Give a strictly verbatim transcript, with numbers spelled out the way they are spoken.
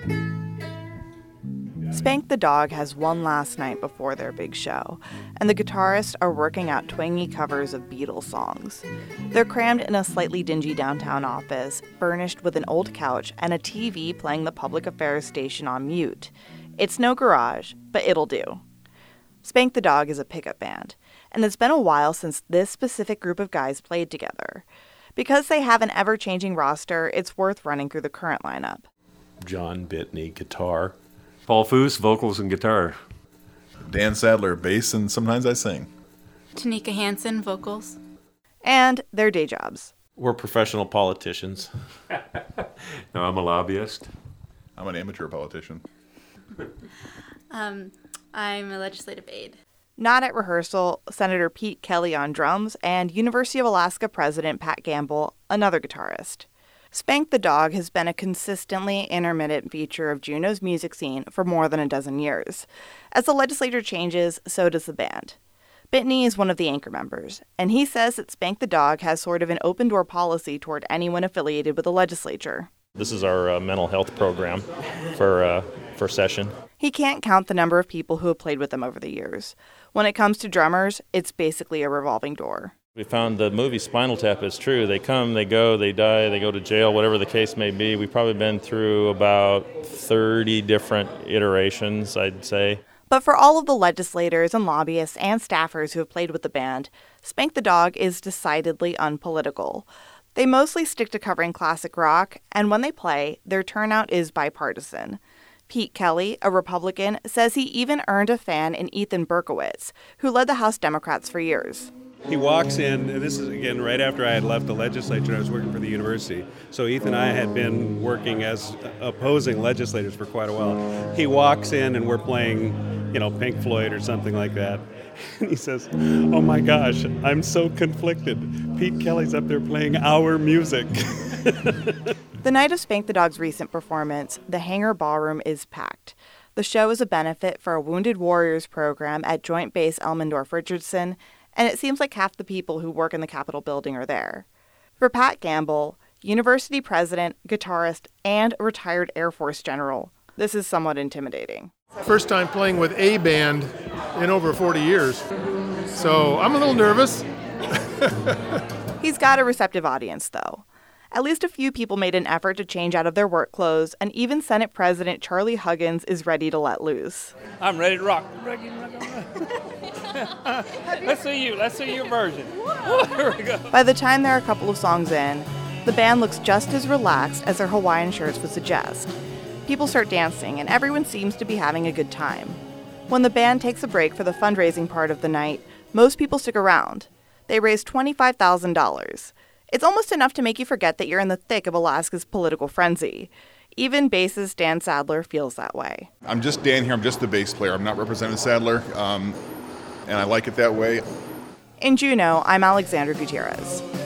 Spank the Dog has one last night before their big show, and the guitarists are working out twangy covers of Beatles songs. They're crammed in a slightly dingy downtown office, furnished with an old couch and a T V playing the public affairs station on mute. It's no garage, but it'll do. Spank the Dog is a pickup band, and it's been a while since this specific group of guys played together. Because they have an ever-changing roster, it's worth running through the current lineup. John Bitney, guitar. Paul Foose, vocals and guitar. Dan Sadler, bass, and sometimes I sing. Tanika Hansen, vocals. And their day jobs. We're professional politicians. No, I'm a lobbyist. I'm an amateur politician. um, I'm a legislative aide. Not at rehearsal, Senator Pete Kelly on drums, and University of Alaska President Pat Gamble, another guitarist. Spank the Dog has been a consistently intermittent feature of Juneau's music scene for more than a dozen years. As the legislature changes, so does the band. Bitney is one of the anchor members, and he says that Spank the Dog has sort of an open-door policy toward anyone affiliated with the legislature. This is our uh, mental health program for uh, for session. He can't count the number of people who have played with them over the years. When it comes to drummers, it's basically a revolving door. We found the movie Spinal Tap is true. They come, they go, they die, they go to jail, whatever the case may be. We've probably been through about thirty different iterations, I'd say. But for all of the legislators and lobbyists and staffers who have played with the band, Spank the Dog is decidedly unpolitical. They mostly stick to covering classic rock, and when they play, their turnout is bipartisan. Pete Kelly, a Republican, says he even earned a fan in Ethan Berkowitz, who led the House Democrats for years. He walks in, and this is, again, right after I had left the legislature. I was working for the university. So Ethan and I had been working as opposing legislators for quite a while. He walks in, and we're playing, you know, Pink Floyd or something like that. And he says, oh, my gosh, I'm so conflicted. Pete Kelly's up there playing our music. The night of Spank the Dog's recent performance, the Hangar Ballroom is packed. The show is a benefit for a Wounded Warriors program at Joint Base Elmendorf-Richardson, and it seems like half the people who work in the Capitol building are there. For Pat Gamble, university president, guitarist, and a retired Air Force general, this is somewhat intimidating. First time playing with a band in over forty years, so I'm a little nervous. He's got a receptive audience, though. At least a few people made an effort to change out of their work clothes, and even Senate President Charlie Huggins is ready to let loose. I'm ready to rock. Let's see you. Let's see your version. Here we go. By the time they're a couple of songs in, the band looks just as relaxed as their Hawaiian shirts would suggest. People start dancing, and everyone seems to be having a good time. When the band takes a break for the fundraising part of the night, most people stick around. They raise twenty-five thousand dollars. It's almost enough to make you forget that you're in the thick of Alaska's political frenzy. Even bassist Dan Sadler feels that way. I'm just Dan here. I'm just the bass player. I'm not representing Sadler, um, and I like it that way. In Juneau, I'm Alexandra Gutierrez.